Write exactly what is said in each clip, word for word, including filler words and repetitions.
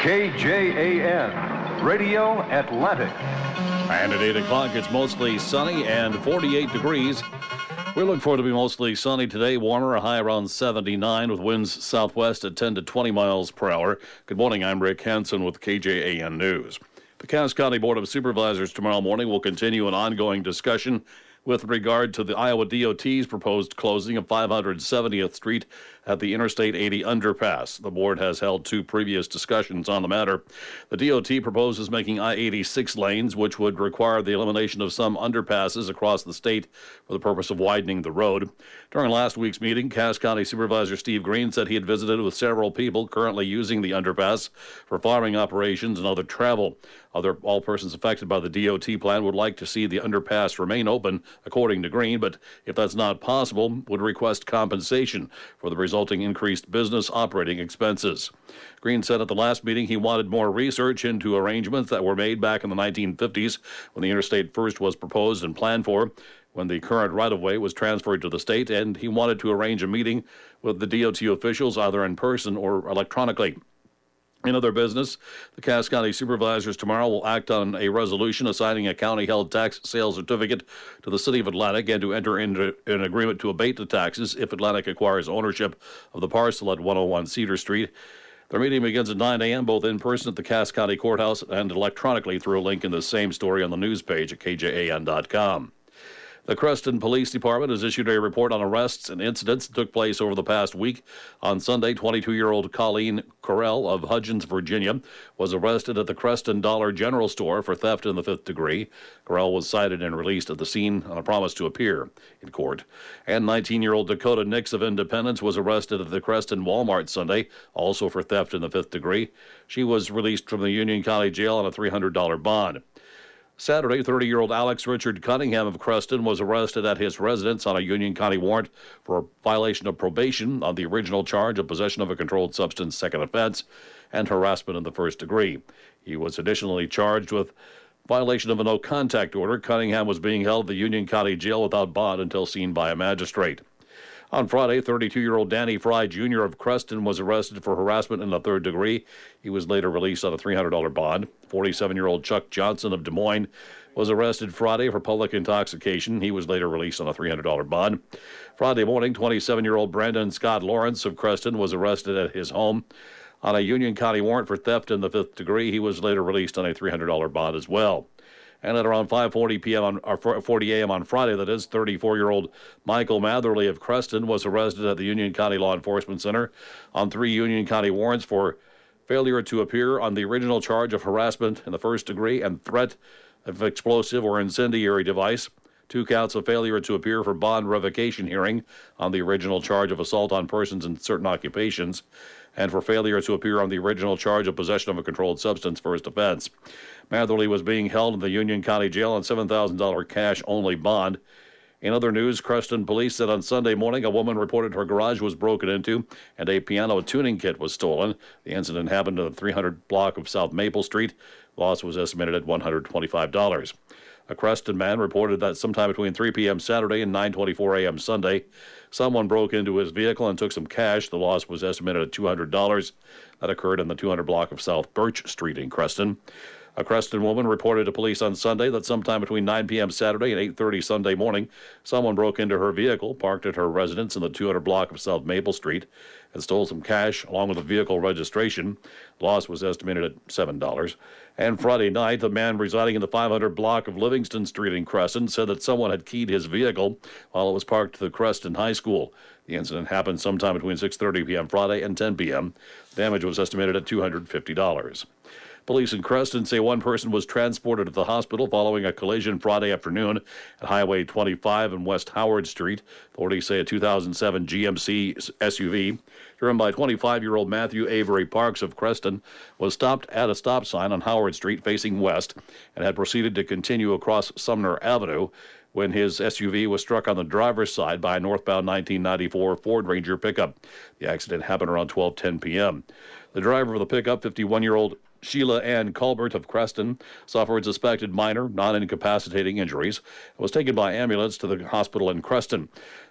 K J A N, Radio Atlantic. And at eight o'clock, it's mostly sunny and forty-eight degrees. We look forward to be mostly sunny today, warmer, a high around seventy-nine with winds southwest at ten to twenty miles per hour. Good morning, I'm Rick Hansen with K J A N News. The Cass County Board of Supervisors tomorrow morning will continue an ongoing discussion with regard to the Iowa D O T's proposed closing of five hundred seventieth Street at the Interstate eighty underpass. The board has held two previous discussions on the matter. The D O T proposes making I eighty-six lanes, which would require the elimination of some underpasses across the state for the purpose of widening the road. During last week's meeting, Cass County Supervisor Steve Green said he had visited with several people currently using the underpass for farming operations and other travel. Other all persons affected by the D O T plan would like to see the underpass remain open, according to Green, but if that's not possible, would request compensation for the resulting increased business operating expenses. Green said at the last meeting he wanted more research into arrangements that were made back in the nineteen fifties when the interstate first was proposed and planned for, when the current right-of-way was transferred to the state, and he wanted to arrange a meeting with the D O T officials either in person or electronically. In other business, the Cass County Supervisors tomorrow will act on a resolution assigning a county-held tax sale certificate to the City of Atlantic and to enter into an agreement to abate the taxes if Atlantic acquires ownership of the parcel at one oh one Cedar Street. Their meeting begins at nine a.m., both in person at the Cass County Courthouse and electronically through a link in the same story on the news page at K J A N dot com. The Creston Police Department has issued a report on arrests and incidents that took place over the past week. On Sunday, twenty-two-year-old Colleen Correll of Hudgens, Virginia, was arrested at the Creston Dollar General Store for theft in the fifth degree. Correll was cited and released at the scene on a promise to appear in court. And nineteen-year-old Dakota Nix of Independence was arrested at the Creston Walmart Sunday, also for theft in the fifth degree. She was released from the Union County Jail on a three hundred dollars bond. Saturday, thirty-year-old Alex Richard Cunningham of Creston was arrested at his residence on a Union County warrant for violation of probation on the original charge of possession of a controlled substance, second offense, and harassment in the first degree. He was additionally charged with violation of a no-contact order. Cunningham was being held at the Union County Jail without bond until seen by a magistrate. On Friday, thirty-two-year-old Danny Fry, Junior of Creston was arrested for harassment in the third degree. He was later released on a three hundred dollars bond. forty-seven-year-old Chuck Johnson of Des Moines was arrested Friday for public intoxication. He was later released on a three hundred dollars bond. Friday morning, twenty-seven-year-old Brandon Scott Lawrence of Creston was arrested at his home on a Union County warrant for theft in the fifth degree. He was later released on a three hundred dollars bond as well. And at around five forty p.m. on or forty a.m. on Friday, that is, thirty-four-year-old Michael Matherly of Creston was arrested at the Union County Law Enforcement Center on three Union County warrants for failure to appear on the original charge of harassment in the first degree and threat of explosive or incendiary device, two counts of failure to appear for bond revocation hearing on the original charge of assault on persons in certain occupations, and for failure to appear on the original charge of possession of a controlled substance, first offense. Matherly was being held in the Union County Jail on seven thousand dollars cash-only bond. In other news, Creston police said on Sunday morning a woman reported her garage was broken into and a piano tuning kit was stolen. The incident happened in the three hundred block of South Maple Street. Loss was estimated at one hundred twenty-five dollars. A Creston man reported that sometime between three p.m. Saturday and nine twenty-four a.m. Sunday, someone broke into his vehicle and took some cash. The loss was estimated at two hundred dollars. That occurred in the two hundred block of South Birch Street in Creston. A Creston woman reported to police on Sunday that sometime between nine p.m. Saturday and eight thirty Sunday morning, someone broke into her vehicle, parked at her residence in the two hundred block of South Maple Street, and stole some cash along with a vehicle registration. Loss was estimated at seven dollars. And Friday night, a man residing in the five hundred block of Livingston Street in Creston said that someone had keyed his vehicle while it was parked at the Creston High School. The incident happened sometime between six thirty p.m. Friday and ten p.m. Damage was estimated at two hundred fifty dollars. Police in Creston say one person was transported to the hospital following a collision Friday afternoon at Highway twenty-five and West Howard Street. Authorities say a two thousand seven G M C S U V driven by twenty-five-year-old Matthew Avery Parks of Creston was stopped at a stop sign on Howard Street facing west and had proceeded to continue across Sumner Avenue when his S U V was struck on the driver's side by a northbound nineteen ninety-four Ford Ranger pickup. The accident happened around twelve ten p.m. The driver of the pickup, fifty-one-year-old Sheila Ann Colbert of Creston, suffered suspected minor, non-incapacitating injuries and was taken by ambulance to the hospital in Creston.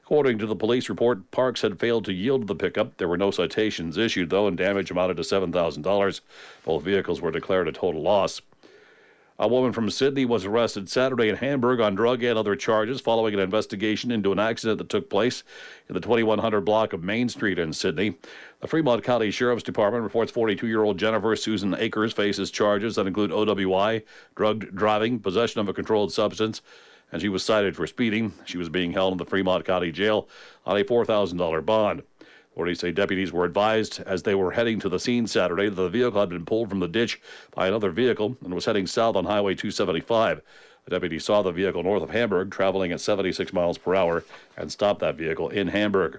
According to the police report, Parks had failed to yield the pickup. There were no citations issued, though, and damage amounted to seven thousand dollars. Both vehicles were declared a total loss. A woman from Sydney was arrested Saturday in Hamburg on drug and other charges following an investigation into an accident that took place in the twenty-one hundred block of Main Street in Sydney. The Fremont County Sheriff's Department reports forty-two-year-old Jennifer Susan Akers faces charges that include O W I, drug driving, possession of a controlled substance, and she was cited for speeding. She was being held in the Fremont County Jail on a four thousand dollars bond. Authorities say deputies were advised as they were heading to the scene Saturday that the vehicle had been pulled from the ditch by another vehicle and was heading south on Highway two seventy-five. The deputy saw the vehicle north of Hamburg traveling at seventy-six miles per hour and stopped that vehicle in Hamburg.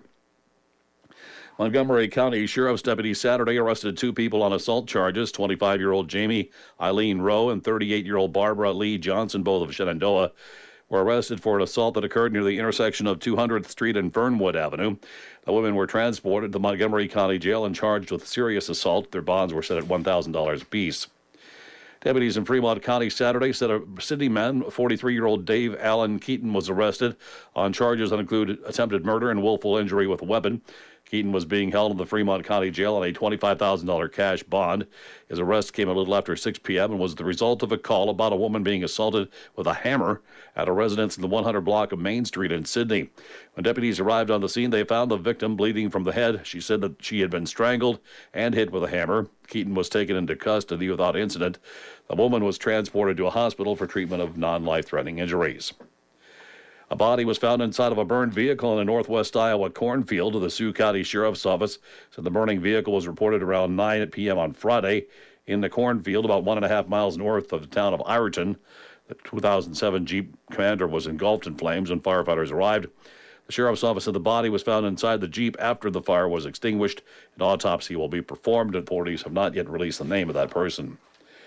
Montgomery County Sheriff's deputies Saturday arrested two people on assault charges, twenty-five-year-old Jamie Eileen Rowe and thirty-eight-year-old Barbara Lee Johnson, both of Shenandoah, were arrested for an assault that occurred near the intersection of two hundredth Street and Fernwood Avenue. The women were transported to Montgomery County Jail and charged with serious assault. Their bonds were set at one thousand dollars apiece. Deputies in Fremont County Saturday said a Sydney man, forty-three-year-old Dave Allen Keaton, was arrested on charges that include attempted murder and willful injury with a weapon. Keaton was being held in the Fremont County Jail on a twenty-five thousand dollars cash bond. His arrest came a little after six p.m. and was the result of a call about a woman being assaulted with a hammer at a residence in the one hundred block of Main Street in Sydney. When deputies arrived on the scene, they found the victim bleeding from the head. She said that she had been strangled and hit with a hammer. Keaton was taken into custody without incident. The woman was transported to a hospital for treatment of non-life-threatening injuries. A body was found inside of a burned vehicle in a northwest Iowa cornfield. The Sioux County Sheriff's Office said the burning vehicle was reported around nine p.m. on Friday in the cornfield about one and a half miles north of the town of Ireton. The two thousand seven Jeep Commander was engulfed in flames when firefighters arrived. The Sheriff's Office said the body was found inside the Jeep after the fire was extinguished. An autopsy will be performed, and authorities have not yet released the name of that person.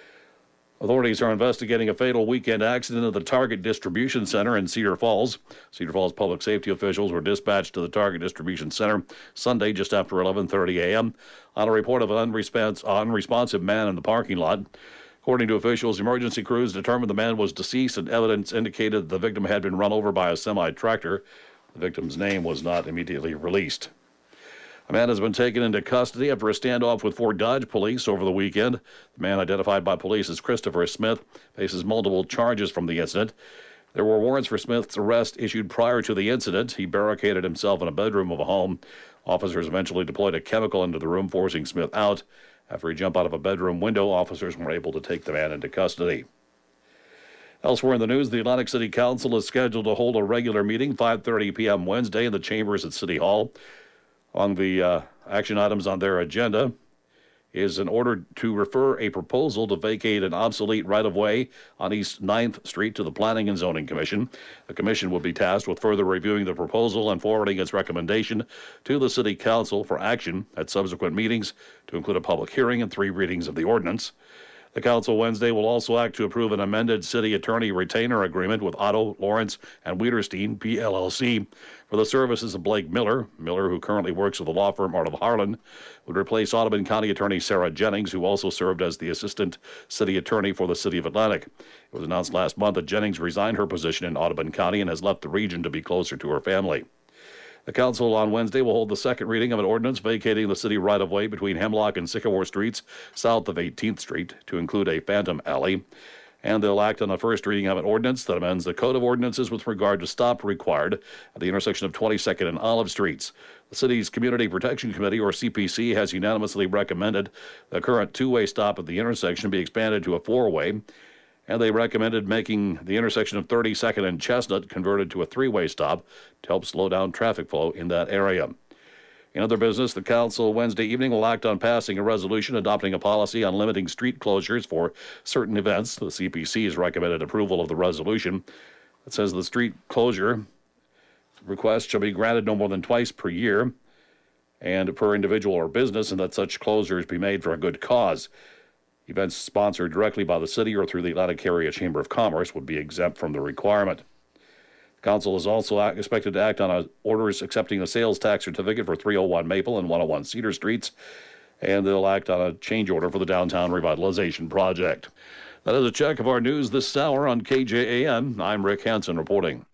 Authorities are investigating a fatal weekend accident at the Target Distribution Center in Cedar Falls. Cedar Falls public safety officials were dispatched to the Target Distribution Center Sunday just after eleven thirty a.m. on a report of an unrespons- unresponsive man in the parking lot. According to officials, emergency crews determined the man was deceased, and evidence indicated the victim had been run over by a semi-tractor. The victim's name was not immediately released. A man has been taken into custody after a standoff with Fort Dodge police over the weekend. The man, identified by police as Christopher Smith, faces multiple charges from the incident. There were warrants for Smith's arrest issued prior to the incident. He barricaded himself in a bedroom of a home. Officers eventually deployed a chemical into the room, forcing Smith out. After he jumped out of a bedroom window, officers were able to take the man into custody. Elsewhere in the news, the Atlantic City Council is scheduled to hold a regular meeting five thirty p.m. Wednesday in the chambers at City Hall. Among the uh, action items on their agenda is an order to refer a proposal to vacate an obsolete right-of-way on East ninth Street to the Planning and Zoning Commission. The commission will be tasked with further reviewing the proposal and forwarding its recommendation to the City Council for action at subsequent meetings, to include a public hearing and three readings of the ordinance. The council Wednesday will also act to approve an amended city attorney retainer agreement with Otto, Lawrence, and Wiederstein, P L L C, for the services of Blake Miller. Miller, who currently works with the law firm Art of Harlan, would replace Audubon County Attorney Sarah Jennings, who also served as the assistant city attorney for the city of Atlantic. It was announced last month that Jennings resigned her position in Audubon County and has left the region to be closer to her family. The council on Wednesday will hold the second reading of an ordinance vacating the city right-of-way between Hemlock and Sycamore Streets, south of eighteenth Street, to include a phantom alley. And they'll act on the first reading of an ordinance that amends the Code of Ordinances with regard to stop required at the intersection of twenty-second and Olive Streets. The city's Community Protection Committee, or C P C, has unanimously recommended the current two-way stop at the intersection be expanded to a four-way. And they recommended making the intersection of thirty-second and Chestnut converted to a three-way stop to help slow down traffic flow in that area. In other business, the council Wednesday evening will act on passing a resolution adopting a policy on limiting street closures for certain events. The C P C has recommended approval of the resolution. It says the street closure request shall be granted no more than twice per year and per individual or business, and that such closures be made for a good cause. Events sponsored directly by the city or through the Atlantic Area Chamber of Commerce would be exempt from the requirement. The council is also expected to act on a orders accepting a sales tax certificate for three oh one Maple and one oh one Cedar Streets, and they'll act on a change order for the downtown revitalization project. That is a check of our news this hour on K J A N. I'm Rick Hansen reporting.